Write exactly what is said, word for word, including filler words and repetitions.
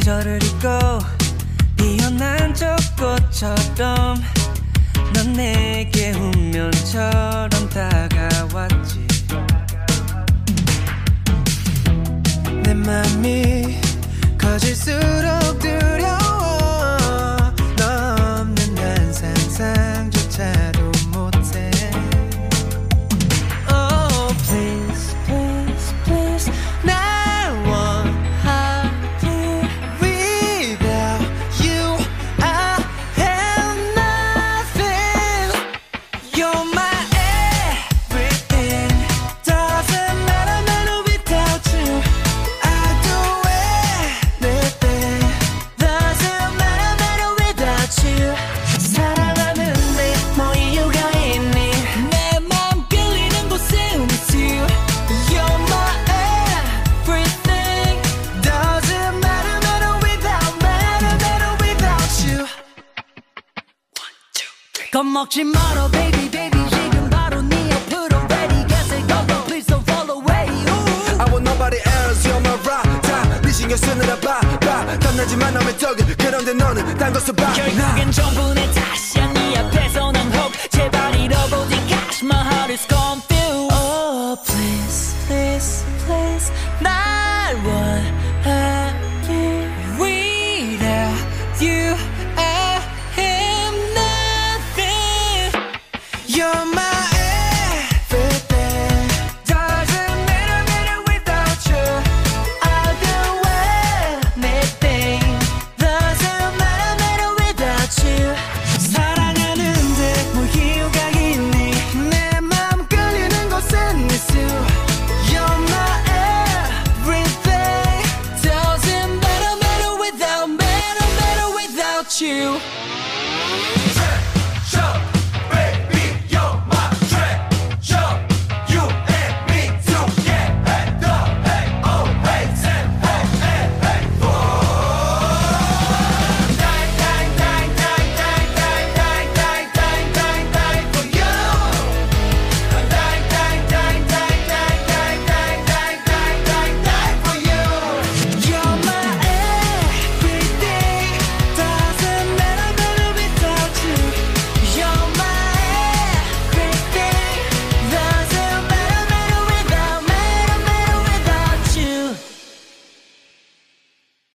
저를 잊고 피어난 저 꽃처럼 넌 내게 운명처럼 다가왔지. 내 맘이 커질수록 두려워. 너 없는 난 상상조차도 못해. Oh please please please 날 원하니. Without you I have nothing. You're my everything. Doesn't matter matter without you. I do anything. Doesn't matter matter without you. 사랑하는데 뭐 이유가 있니? 내 맘 끌리는 곳에 with you. You're my everything. Doesn't matter matter without matter matter without you. 겁먹지 마라 baby baby 지금 바로 네 옆으로 ready get set go go please don't fall away. Ooh. I want nobody else, you're my rock. 다네 신경 쓰느라 바빠. 탐나지만 남의 떡은 그런데 너는 딴 것을 봐. 결국엔 전부 내 탓이야. 네 앞에서 난 hope 제발 잃어보지 gosh my heart is gone.